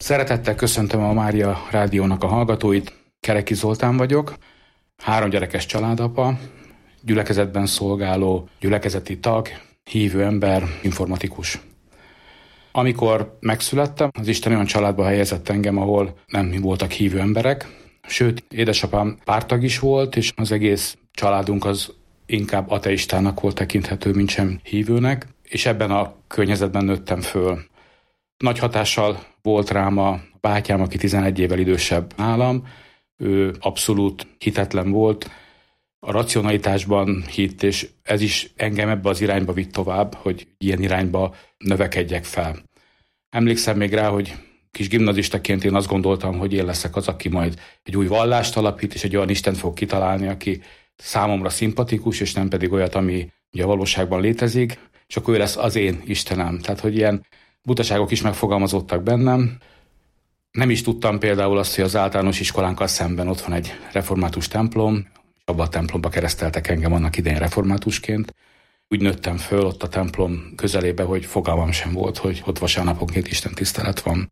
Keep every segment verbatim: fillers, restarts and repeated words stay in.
Szeretettel köszöntöm a Mária Rádiónak a hallgatóit. Kereki Zoltán vagyok, három gyerekes családapa, gyülekezetben szolgáló, gyülekezeti tag, hívő ember, informatikus. Amikor megszülettem, az Isten olyan családba helyezett engem, ahol nem voltak hívő emberek, sőt, édesapám párttag is volt, és az egész családunk az inkább ateistának volt tekinthető, mint sem hívőnek, és ebben a környezetben nőttem föl. Nagy hatással volt rám a bátyám, aki tizenegy évvel idősebb nálam. Ő abszolút hitetlen volt, a racionalitásban hitt, és ez is engem ebbe az irányba vitt tovább, hogy ilyen irányba növekedjek fel. Emlékszem még rá, hogy kis gimnazistaként én azt gondoltam, hogy én leszek az, aki majd egy új vallást alapít, és egy olyan Istent fog kitalálni, aki számomra szimpatikus, és nem pedig olyat, ami ugye a valóságban létezik, és akkor ő lesz az én Istenem. Tehát, hogy ilyen butaságok is megfogalmazottak bennem. Nem is tudtam például azt, hogy az általános iskolánkkal szemben ott van egy református templom, és abban a templomba kereszteltek engem annak idején reformátusként. Úgy nőttem föl ott a templom közelébe, hogy fogalmam sem volt, hogy ott vasárnaponként Isten tisztelet van.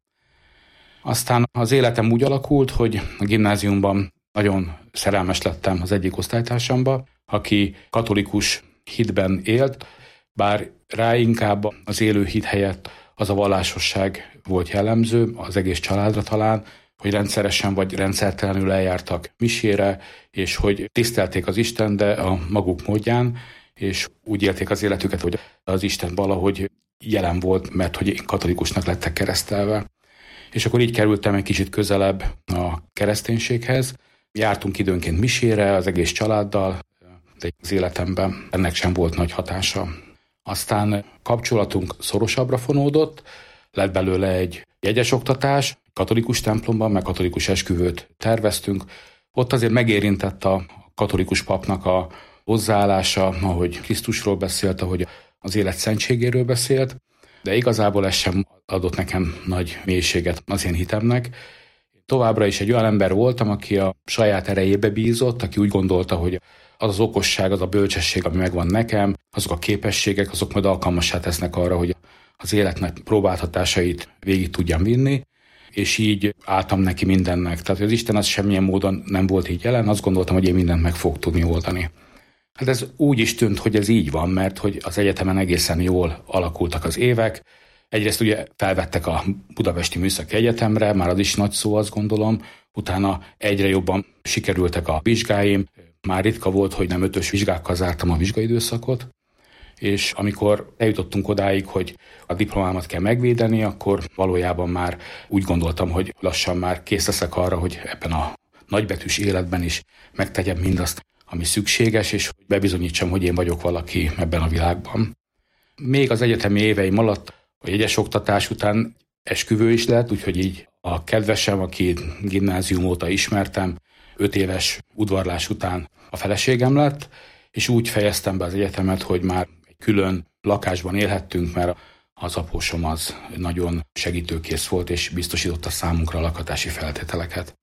Aztán az életem úgy alakult, hogy a gimnáziumban nagyon szerelmes lettem az egyik osztálytársamba, aki katolikus hitben élt, bár rá inkább az élő hit helyett az a vallásosság volt jellemző, az egész családra talán, hogy rendszeresen vagy rendszertelenül eljártak misére, és hogy tisztelték az Isten, de a maguk módján, és úgy élték az életüket, hogy az Isten valahogy jelen volt, mert hogy én katolikusnak lettek keresztelve. És akkor így kerültem egy kicsit közelebb a kereszténységhez. Jártunk időnként misére az egész családdal, de az életemben ennek sem volt nagy hatása. Aztán kapcsolatunk szorosabbra fonódott, lett belőle egy jegyes oktatás, katolikus templomban, meg katolikus esküvőt terveztünk. Ott azért megérintett a katolikus papnak a hozzáállása, ahogy Krisztusról beszélt, ahogy az élet szentségéről beszélt, de igazából ez sem adott nekem nagy mélységet az én hitemnek. Továbbra is egy olyan ember voltam, aki a saját erejébe bízott, aki úgy gondolta, hogy az az okosság, az a bölcsesség, ami megvan nekem, azok a képességek, azok majd alkalmassá tesznek arra, hogy az életnek próbáltatásait végig tudjam vinni, és így álltam neki mindennek. Tehát az Isten az semmilyen módon nem volt így jelen, azt gondoltam, hogy én mindent meg fog tudni oldani. Hát ez úgy is tűnt, hogy ez így van, mert hogy az egyetemen egészen jól alakultak az évek. Egyrészt ugye felvettek a Budapesti Műszaki Egyetemre, már az is nagy szó, azt gondolom, utána egyre jobban sikerültek a vizsgáim, már ritka volt, hogy nem ötös vizsgákkal zártam a vizsgaidőszakot, és amikor eljutottunk odáig, hogy a diplomámat kell megvédeni, akkor valójában már úgy gondoltam, hogy lassan már kész leszek arra, hogy ebben a nagybetűs életben is megtegyem mindazt, ami szükséges, és hogy bebizonyítsam, hogy én vagyok valaki ebben a világban. Még az egyetemi éveim alatt a jegyes oktatás után esküvő is lett, úgyhogy így a kedvesem, aki gimnázium óta ismertem, öt éves udvarlás után a feleségem lett, és úgy fejeztem be az egyetemet, hogy már egy külön lakásban élhettünk, mert az apósom az nagyon segítőkész volt, és biztosította számunkra a lakhatási feltételeket.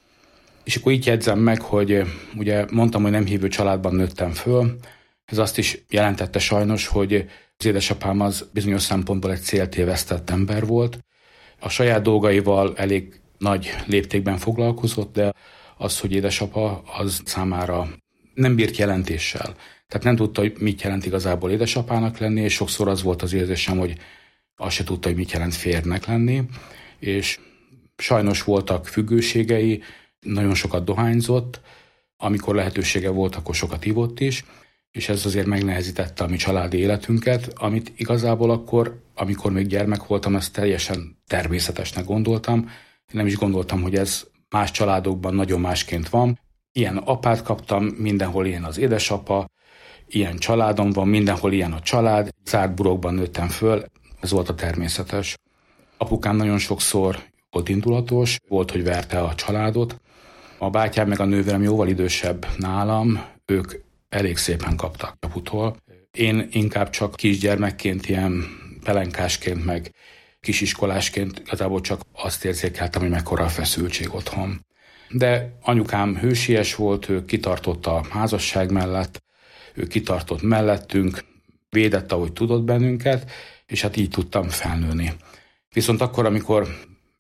És akkor így jegyzem meg, hogy ugye mondtam, hogy nem hívő családban nőttem föl, ez azt is jelentette sajnos, hogy az édesapám az bizonyos szempontból egy céltévesztett ember volt. A saját dolgaival elég nagy léptékben foglalkozott, de az, hogy édesapa, az számára nem bírt jelentéssel. Tehát nem tudta, hogy mit jelent igazából édesapának lenni, és sokszor az volt az érzésem, hogy azt se tudta, hogy mit jelent férjnek lenni, és sajnos voltak függőségei, nagyon sokat dohányzott, amikor lehetősége volt, akkor sokat ivott is, és ez azért megnehezítette a mi családi életünket, amit igazából akkor, amikor még gyermek voltam, ezt teljesen természetesnek gondoltam. Nem is gondoltam, hogy ez más családokban nagyon másként van. Ilyen apát kaptam, mindenhol ilyen az édesapa, ilyen családom van, mindenhol ilyen a család. Zárt burokban nőttem föl, ez volt a természetes. Apukám nagyon sokszor volt indulatos, volt, hogy verte a családot. A bátyám meg a nővérem jóval idősebb nálam, ők elég szépen kaptak aputól. Én inkább csak kisgyermekként, ilyen pelenkásként, meg kisiskolásként igazából csak azt érzékeltem, hogy mekkora a feszültség otthon. De anyukám hősies volt, ő kitartott a házasság mellett, ő kitartott mellettünk, védett, ahogy tudott bennünket, és hát így tudtam felnőni. Viszont akkor, amikor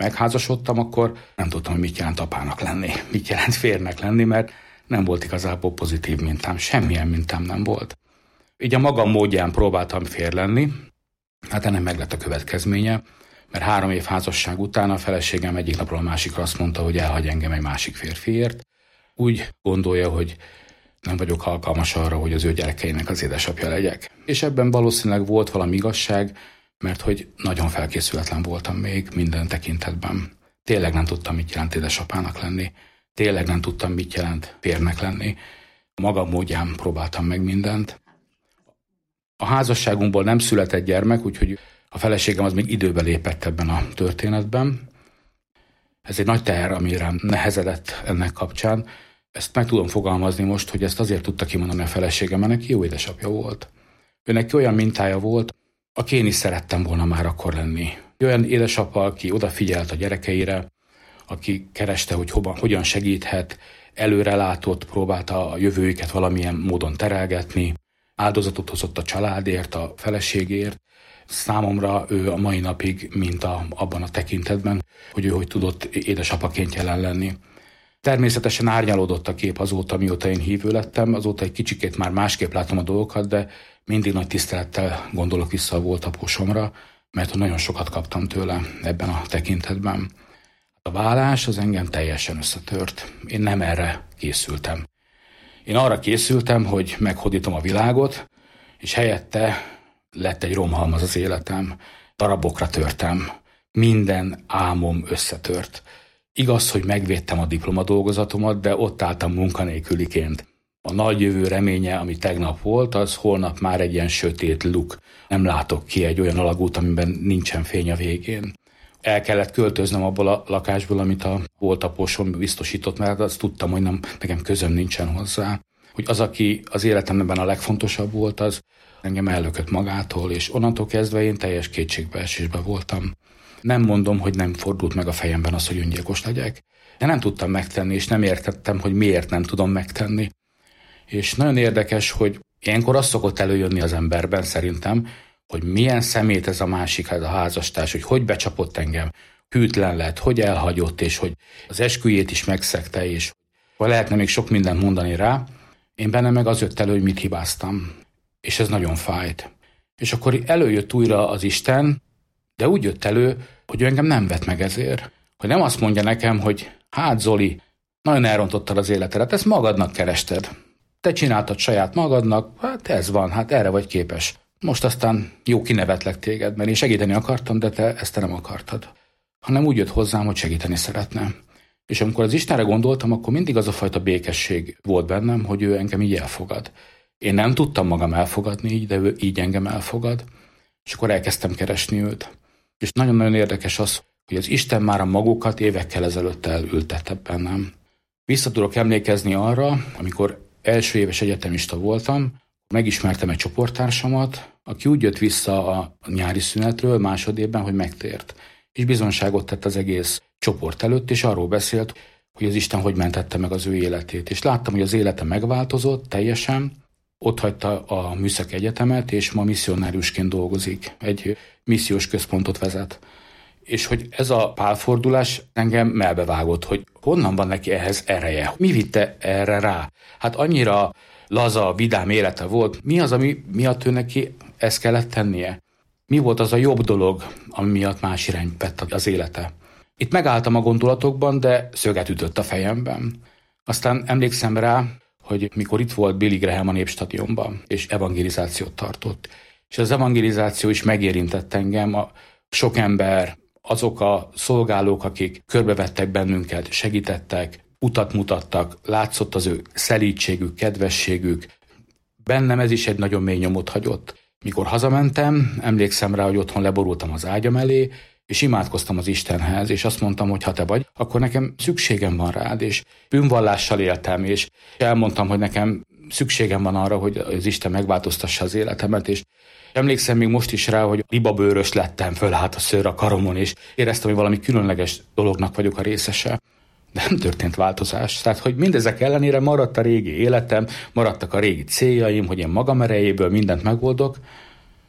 megházasodtam, akkor nem tudtam, hogy mit jelent apának lenni, mit jelent férnek lenni, mert nem volt igazából pozitív mintám, semmilyen mintám nem volt. Így a magam módján próbáltam fér lenni, hát ennek meg lett a következménye, mert három év házasság után a feleségem egyik napról a másikra azt mondta, hogy elhagy engem egy másik férfiért. Úgy gondolja, hogy nem vagyok alkalmas arra, hogy az ő gyerekeinek az édesapja legyek. És ebben valószínűleg volt valami igazság, mert hogy nagyon felkészületlen voltam még minden tekintetben. Tényleg nem tudtam, mit jelent édesapának lenni. Tényleg nem tudtam, mit jelent férnek lenni. A magam módján próbáltam meg mindent. A házasságunkból nem született gyermek, úgyhogy a feleségem az még időbe lépett ebben a történetben. Ez egy nagy teher, ami rám nehezedett ennek kapcsán. Ezt meg tudom fogalmazni most, hogy ezt azért tudta kimondani a feleségem, mert neki jó édesapja volt. Ő neki olyan mintája volt, aki én is szerettem volna már akkor lenni. Olyan édesapa, aki odafigyelt a gyerekeire, aki kereste, hogy hoban, hogyan segíthet, előrelátott, próbálta a jövőjüket valamilyen módon terelgetni, áldozatot hozott a családért, a feleségért. Számomra ő a mai napig minta abban a tekintetben, hogy ő hogy tudott édesapaként jelen lenni. Természetesen árnyalódott a kép azóta, mióta én hívő lettem, azóta egy kicsikét már másképp látom a dolgokat, de mindig nagy tisztelettel gondolok vissza a volt apósomra, mert nagyon sokat kaptam tőle ebben a tekintetben. A válás az engem teljesen összetört. Én nem erre készültem. Én arra készültem, hogy meghódítom a világot, és helyette lett egy romhalmaz az életem. Darabokra törtem. Minden álmom összetört. Igaz, hogy megvédtem a diplomadolgozatomat, de ott álltam munkanélküliként. A nagy jövő reménye, ami tegnap volt, az holnap már egy ilyen sötét luk. Nem látok ki egy olyan alagút, amiben nincsen fény a végén. El kellett költöznöm abból a lakásból, amit a volt apósom biztosított, mert azt tudtam, hogy nem, nekem közöm nincsen hozzá. Hogy az, aki az életemben a legfontosabb volt, az engem ellökött magától, és onnantól kezdve én teljes kétségbeesésben voltam. Nem mondom, hogy nem fordult meg a fejemben az, hogy öngyilkos legyek, de nem tudtam megtenni, és nem értettem, hogy miért nem tudom megtenni. És nagyon érdekes, hogy ilyenkor az szokott előjönni az emberben szerintem, hogy milyen szemét ez a másik, ez a házastárs, hogy hogy becsapott engem, hűtlen lett, hogy elhagyott, és hogy az esküjét is megszegte, és vagy lehetne még sok mindent mondani rá. Én bennem meg az jött elő, hogy mit hibáztam. És ez nagyon fájt. És akkor előjött újra az Isten, de úgy jött elő, hogy ő engem nem vett meg ezért. Hogy nem azt mondja nekem, hogy hát Zoli, nagyon elrontottad az életedet, ezt magadnak kerested. Te csináltad saját magadnak, hát ez van, hát erre vagy képes. Most aztán jó kinevetlek téged, mert én segíteni akartam, de te ezt te nem akartad. Hanem úgy jött hozzám, hogy segíteni szeretne. És amikor az Istenre gondoltam, akkor mindig az a fajta békesség volt bennem, hogy ő engem így elfogad. Én nem tudtam magam elfogadni így, de ő így engem elfogad. És akkor elkezdtem keresni őt. És nagyon-nagyon érdekes az, hogy az Isten már a magukat évekkel ezelőtt elültette bennem. Vissza tudok emlékezni arra, amikor első éves egyetemista voltam, megismertem egy csoporttársamat, aki úgy jött vissza a nyári szünetről másodévben, hogy megtért. És bizonságot tett az egész csoport előtt, és arról beszélt, hogy az Isten hogy mentette meg az ő életét. És láttam, hogy az élete megváltozott teljesen, ott hagyta a műszaki egyetemet, és ma misszionáriusként dolgozik, egy missziós központot vezet. És hogy ez a pálfordulás engem melbevágott, hogy honnan van neki ehhez ereje, mi vitte erre rá. Hát annyira laza, vidám élete volt, mi az, ami miatt ő neki ezt kellett tennie? Mi volt az a jobb dolog, ami miatt más irányt vett az élete? Itt megálltam a gondolatokban, de szöget ütött a fejemben. Aztán emlékszem rá, hogy mikor itt volt Billy Graham a Népstadionban, és evangelizációt tartott. És az evangelizáció is megérintett engem, a sok ember, azok a szolgálók, akik körbevettek bennünket, segítettek, utat mutattak, látszott az ő szelídségük, kedvességük. Bennem ez is egy nagyon mély nyomot hagyott. Mikor hazamentem, emlékszem rá, hogy otthon leborultam az ágyam elé, és imádkoztam az Istenhez, és azt mondtam, hogy ha te vagy, akkor nekem szükségem van rád, és bűnvallással éltem, és elmondtam, hogy nekem szükségem van arra, hogy az Isten megváltoztassa az életemet, és emlékszem még most is rá, hogy libabőrös lettem, fölállt a szőr a karomon, és éreztem, hogy valami különleges dolognak vagyok a részese. De nem történt változás. Tehát, hogy mindezek ellenére maradt a régi életem, maradtak a régi céljaim, hogy én magam erejéből mindent megoldok,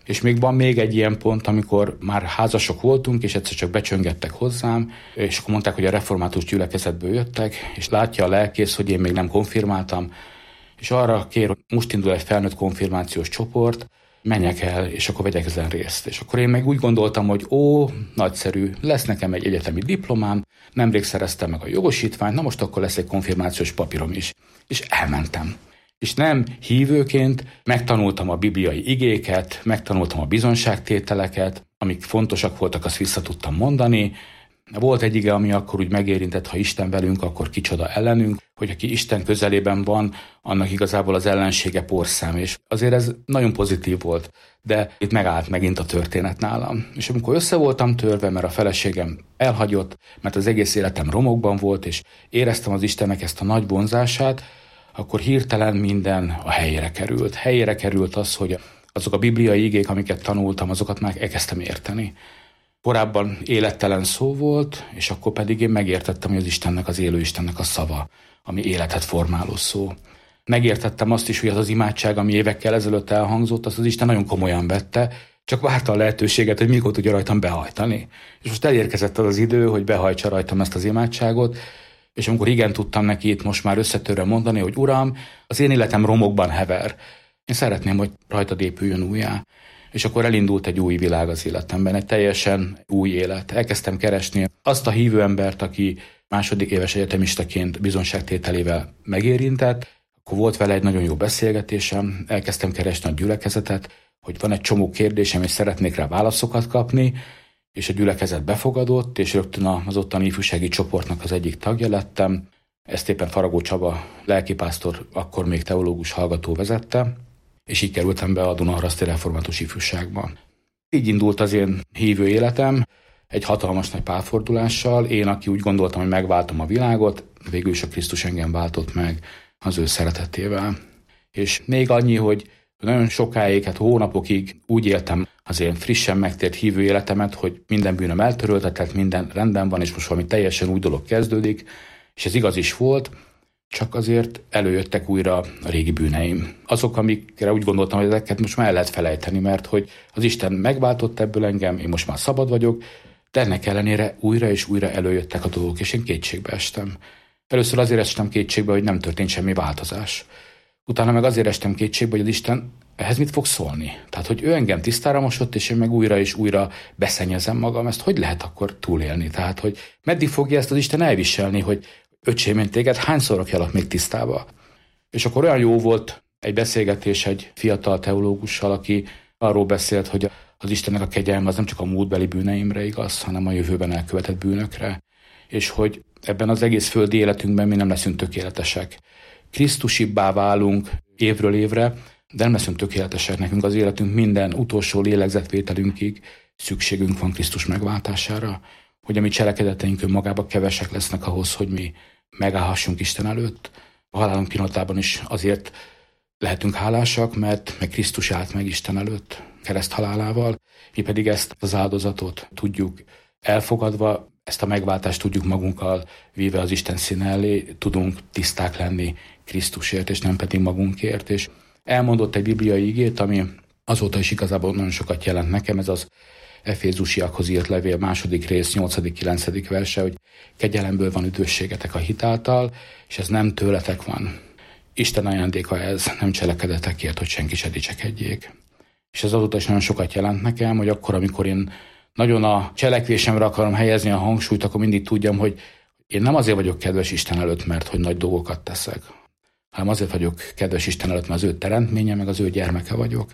És még van még egy ilyen pont, amikor már házasok voltunk, és egyszer csak becsöngettek hozzám, és akkor mondták, hogy a református gyülekezetből jöttek, és látja a lelkész, hogy én még nem konfirmáltam, és arra kér, hogy most indul egy felnőtt konfirmációs csoport, menjek el, és akkor vegyek ezen részt. És akkor én meg úgy gondoltam, hogy ó, nagyszerű, lesz nekem egy egyetemi diplomám, nemrég szereztem meg a jogosítványt, na most akkor lesz egy konfirmációs papírom is. És elmentem. És nem hívőként megtanultam a bibliai igéket, megtanultam a bizonságtételeket, amik fontosak voltak, azt vissza tudtam mondani. Volt egy ige, ami akkor úgy megérintett, ha Isten velünk, akkor kicsoda ellenünk, hogy aki Isten közelében van, annak igazából az ellensége porszám, és azért ez nagyon pozitív volt, de itt megállt megint a történet nálam. És amikor össze voltam törve, mert a feleségem elhagyott, mert az egész életem romokban volt, és éreztem az Istennek ezt a nagy vonzását, akkor hirtelen minden a helyére került. Helyére került az, hogy azok a bibliai igék, amiket tanultam, azokat már elkezdtem érteni. Korábban élettelen szó volt, és akkor pedig én megértettem, hogy az Istennek, az élő Istennek a szava, ami életet formáló szó. Megértettem azt is, hogy az az imádság, ami évekkel ezelőtt elhangzott, azt az Isten nagyon komolyan vette, csak várta a lehetőséget, hogy mikor tudja rajtam behajtani. És most elérkezett az az idő, hogy behajtsa rajtam ezt az imádságot, és amikor igen tudtam neki itt most már összetörve mondani, hogy Uram, az én életem romokban hever. Én szeretném, hogy rajtad épüljön újjá. És akkor elindult egy új világ az életemben, egy teljesen új élet. Elkezdtem keresni azt a hívő embert, aki második éves egyetemistaként bizonságtételével megérintett. Akkor volt vele egy nagyon jó beszélgetésem, elkezdtem keresni a gyülekezetet, hogy van egy csomó kérdésem, és szeretnék rá válaszokat kapni, és a gyülekezet befogadott, és rögtön az ottani ifjúsági csoportnak az egyik tagja lettem. Ezt éppen Faragó Csaba lelkipásztor, akkor még teológus hallgató vezette, és így kerültem be a Dunaharaszti Református Ifjúságba. Így indult az én hívő életem, egy hatalmas nagy pálfordulással. Én, aki úgy gondoltam, hogy megváltom a világot, végül is a Krisztus engem váltott meg az ő szeretetével. És még annyi, hogy nagyon sokáig, hát hónapokig úgy éltem az én frissen megtért hívő életemet, hogy minden bűnöm eltöröltetett, minden rendben van, és most valami teljesen új dolog kezdődik, és ez igaz is volt, csak azért előjöttek újra a régi bűneim. Azok, amikre úgy gondoltam, hogy ezeket most már el lehet felejteni, mert hogy az Isten megváltott ebből engem, én most már szabad vagyok, de ennek ellenére újra és újra előjöttek a dolgok, és én kétségbe estem. Először azért estem kétségbe, hogy nem történt semmi változás. Utána meg azért estem kétségbe, hogy az Isten ehhez mit fog szólni. Tehát, hogy ő engem tisztára mosott, és én meg újra és újra beszennyezem magam, ezt hogy lehet akkor túlélni? Tehát, hogy meddig fogja ezt az Isten elviselni, hogy öcsém, én téged hányszor rakjalak még tisztába? És akkor olyan jó volt egy beszélgetés egy fiatal teológussal, aki arról beszélt, hogy az Istennek a kegyelme az nem csak a múltbeli bűneimre igaz, hanem a jövőben elkövetett bűnökre. És hogy ebben az egész földi életünkben mi nem leszünk tökéletesek. Krisztusibbá válunk évről évre, de nem leszünk tökéletesek. Nekünk az életünk minden utolsó lélegzetvételünkig szükségünk van Krisztus megváltására, hogy a mi cselekedeteink önmagában kevesek lesznek ahhoz, hogy mi megállhassunk Isten előtt. A halálunk pillanatában is azért lehetünk hálásak, mert meg Krisztus állt meg Isten előtt kereszt halálával, mi pedig ezt az áldozatot tudjuk elfogadva, ezt a megváltást tudjuk magunkkal víve az Isten színe elé, tudunk tiszták lenni Krisztusért, és nem pedig magunkért. És elmondott egy bibliai igét, ami azóta is igazából nagyon sokat jelent nekem, ez az Efézusiakhoz írt levél második rész, nyolcadik-kilencedik verse, hogy kegyelemből van üdvösségetek a hit által, és ez nem tőletek van. Isten ajándéka ez, nem cselekedetekért, hogy senki se dicsekedjék. És ez azóta is nagyon sokat jelent nekem, hogy akkor, amikor én nagyon a cselekvésemre akarom helyezni a hangsúlyt, akkor mindig tudjam, hogy én nem azért vagyok kedves Isten előtt, mert hogy nagy dolgokat teszek, hanem azért vagyok kedves Isten előtt, mert az ő teremtménye, meg az ő gyermeke vagyok.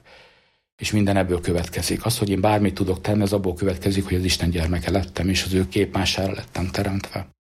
És minden ebből következik. Az, hogy én bármit tudok tenni, az abból következik, hogy az Isten gyermeke lettem, és az ő képmására lettem teremtve.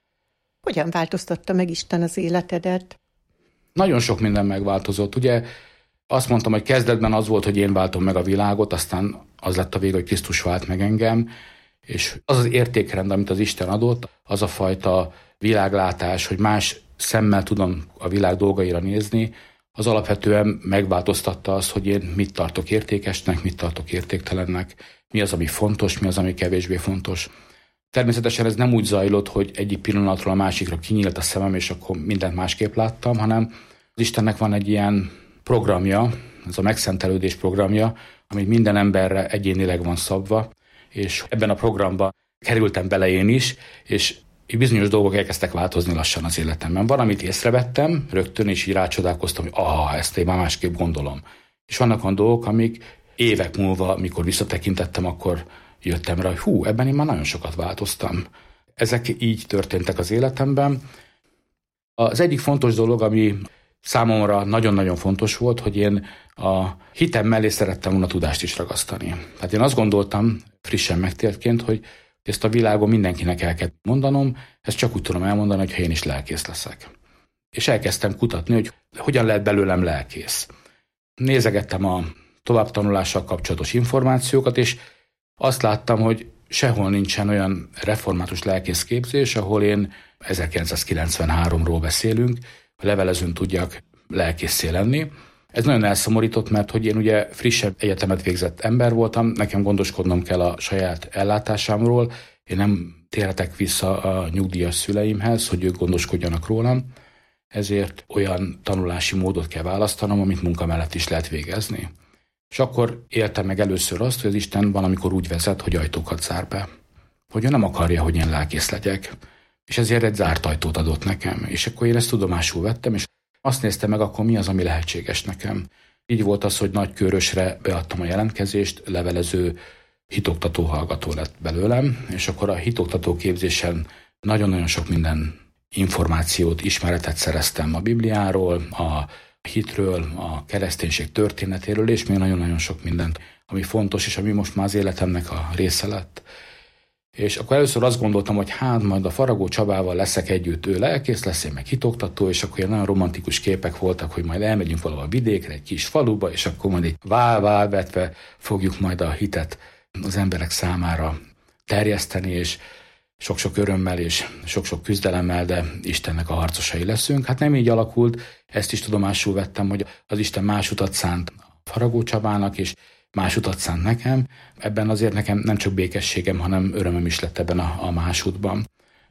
Hogyan változtatta meg Isten az életedet? Nagyon sok minden megváltozott. Ugye azt mondtam, hogy kezdetben az volt, hogy én váltom meg a világot, aztán az lett a vége, hogy Krisztus vált meg engem, és az az értékrend, amit az Isten adott, az a fajta világlátás, hogy más szemmel tudom a világ dolgaira nézni, az alapvetően megváltoztatta azt, hogy én mit tartok értékesnek, mit tartok értéktelennek, mi az, ami fontos, mi az, ami kevésbé fontos. Természetesen ez nem úgy zajlott, hogy egyik pillanatról a másikra kinyílt a szemem, és akkor mindent másképp láttam, hanem az Istennek van egy ilyen programja, ez a megszentelődés programja, ami minden emberre egyénileg van szabva, és ebben a programban kerültem bele én is, és bizonyos dolgok elkezdtek változni lassan az életemben. Valamit észrevettem rögtön, és így rácsodálkoztam, hogy aha, ezt én már másképp gondolom. És vannak olyan dolgok, amik évek múlva, mikor visszatekintettem, akkor jöttem rá, hogy hú, ebben én már nagyon sokat változtam. Ezek így történtek az életemben. Az egyik fontos dolog, ami számomra nagyon-nagyon fontos volt, hogy én a hitem mellé szerettem volna tudást is ragasztani. Tehát én azt gondoltam, frissen megtértként, hogy ezt a világon mindenkinek el kell mondanom, ezt csak úgy tudom elmondani, hogyha én is lelkész leszek. És elkezdtem kutatni, hogy hogyan lehet belőlem lelkész. Nézegettem a továbbtanulással kapcsolatos információkat, és azt láttam, hogy sehol nincsen olyan református lelkészképzés, ahol én ezerkilencszázkilencvenháromról beszélünk, a levelezőn tudjak lelkészé lenni. Ez nagyon elszomorított, mert hogy én ugye frissebb egyetemet végzett ember voltam, nekem gondoskodnom kell a saját ellátásámról, én nem térhetek vissza a nyugdíjas szüleimhez, hogy ők gondoskodjanak rólam, ezért olyan tanulási módot kell választanom, amit munka mellett is lehet végezni. És akkor éltem meg először azt, hogy az Isten van, amikor úgy vezet, hogy ajtókat zár be. Hogy ő nem akarja, hogy én lelkész legyek. És ezért egy zárt ajtót adott nekem. És akkor én ezt tudomásul vettem, és azt néztem meg, akkor mi az, ami lehetséges nekem. Így volt az, hogy Nagykőrösre beadtam a jelentkezést, levelező hitoktató hallgató lett belőlem, és akkor a hitoktató képzésen nagyon-nagyon sok minden információt, ismeretet szereztem a Bibliáról, a hitről, a kereszténység történetéről, és még nagyon-nagyon sok mindent, ami fontos, és ami most már az életemnek a része lett. És akkor először azt gondoltam, hogy hát majd a Faragó Csabával leszek együtt, ő lelkész lesz, én meg hitoktató, és akkor ilyen nagyon romantikus képek voltak, hogy majd elmegyünk valahol vidékre, egy kis faluba, és akkor majd egy vál-vál vetve fogjuk majd a hitet az emberek számára terjeszteni, és sok-sok örömmel és sok-sok küzdelemmel, de Istennek a harcosai leszünk. Hát nem így alakult, ezt is tudomásul vettem, hogy az Isten más utat szánt Faragó Csabának, és más utat szánt nekem. Ebben azért nekem nem csak békességem, hanem örömöm is lett ebben a, a más útban.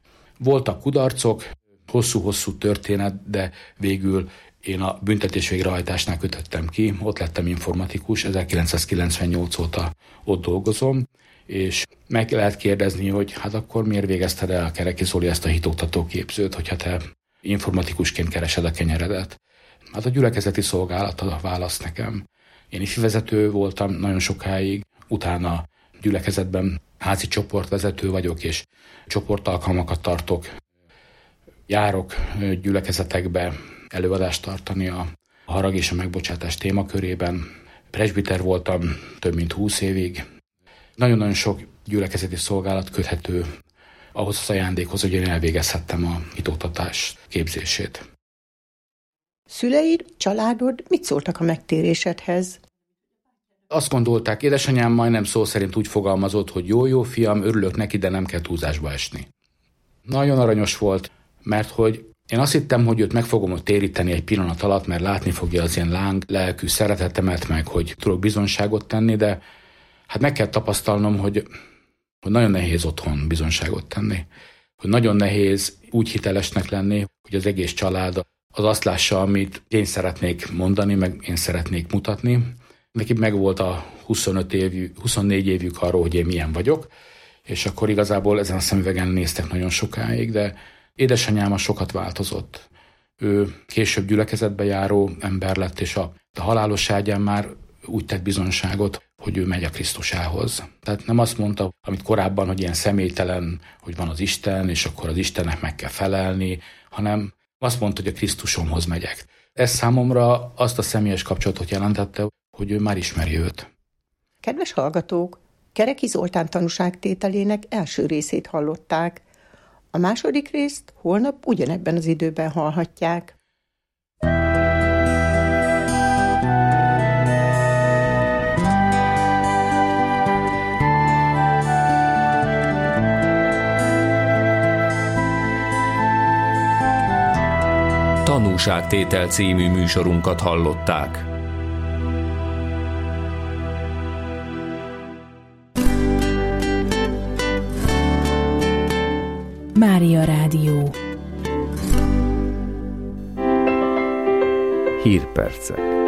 Voltak kudarcok, hosszú-hosszú történet, de végül én a büntetés végrehajtásnál kötöttem ki, ott lettem informatikus, ezerkilencszázkilencvennyolc óta ott dolgozom, és meg lehet kérdezni, hogy hát akkor miért végezted el a Kereki Zoli ezt a hitoktató képzőt, hogyha te informatikusként keresed a kenyeredet. Hát a gyülekezeti szolgálat a válasz nekem. Én ifivezető voltam nagyon sokáig, utána gyülekezetben házi csoportvezető vagyok, és csoportalkalmakat tartok. Járok gyülekezetekbe előadást tartani a harag és a megbocsátás témakörében. Presbiter voltam több mint húsz évig. Nagyon-nagyon sok gyülekezeti szolgálat köthető ahhoz az ajándékhoz, hogy én elvégezhettem a hitoktatás képzését. Szüleid, családod mit szóltak a megtérésedhez? Azt gondolták, édesanyám majdnem szó szerint úgy fogalmazott, hogy jó-jó fiam, örülök neki, de nem kell túlzásba esni. Nagyon aranyos volt, mert hogy én azt hittem, hogy őt meg fogom téríteni egy pillanat alatt, mert látni fogja az ilyen láng lelkű szeretetemet, meg hogy tudok bizonyságot tenni, de hát meg kell tapasztalnom, hogy, hogy nagyon nehéz otthon bizonyságot tenni. Hogy nagyon nehéz úgy hitelesnek lenni, hogy az egész család az azt lássa, amit én szeretnék mondani, meg én szeretnék mutatni. Neki megvolt a huszonöt év, huszonnégy évük arról, hogy én milyen vagyok, és akkor igazából ezen a szemüvegen néztek nagyon sokáig, de édesanyám sokat változott. Ő később gyülekezetbe járó ember lett, és a, a halálos ágyán már úgy tett bizonyságot, hogy ő megy a Krisztusához. Tehát nem azt mondta, amit korábban, hogy ilyen személytelen, hogy van az Isten, és akkor az Istennek meg kell felelni, hanem azt mondta, hogy a Krisztusomhoz megyek. Ez számomra azt a személyes kapcsolatot jelentette, hogy ő már ismeri őt. Kedves hallgatók, Kereki Zoltán tanúságtételének első részét hallották. A második részt holnap ugyanebben az időben hallhatják. Tanúságtétel című műsorunkat hallották. Mária Rádió. Hírpercek.